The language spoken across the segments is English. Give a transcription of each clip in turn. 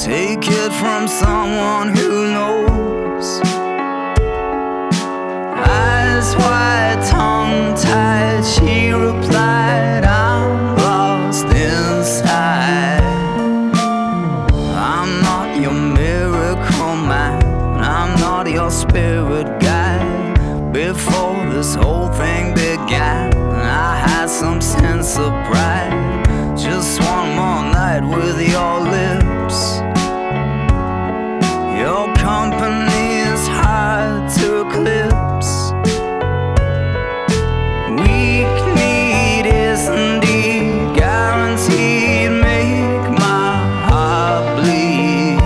Take it from someone who knows. Eyes wide, tongue tied, she replied, I'm lost inside. I'm not your miracle man, I'm not your spirit guide. Before this whole thing began, I had some sense of pride. Just one more night with your lips. Your company is hard to eclipse. Weak need is indeed guaranteed. Make my heart bleed.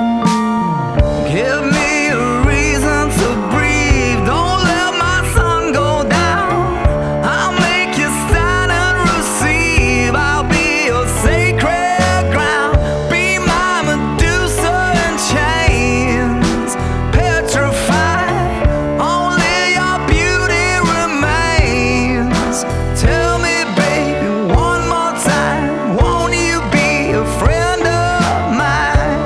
Give me a reason to breathe. Don't let my sun go down. I'll make you stand and receive. I'll be your sacred ground. Be my Medusa in chains. Petrified, only your beauty remains. Tell me, baby, one more time, won't you be a friend of mine?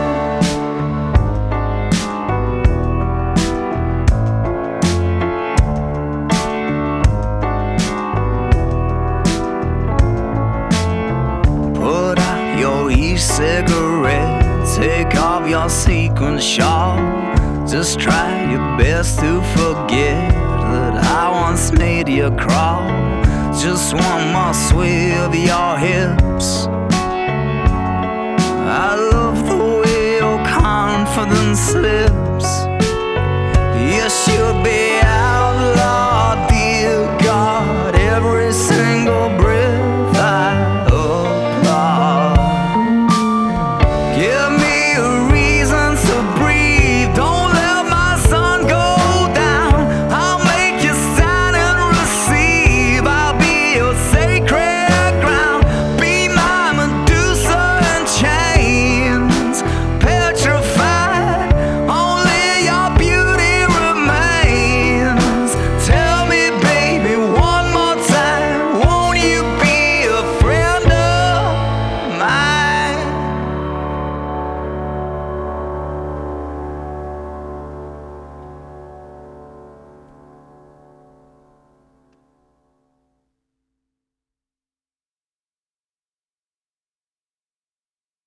Put out your e-cigarette, take off your sequin shawl. Just try your best to forget that I once made you crawl. Just one more sway of your hips. I love the way your confidence slips.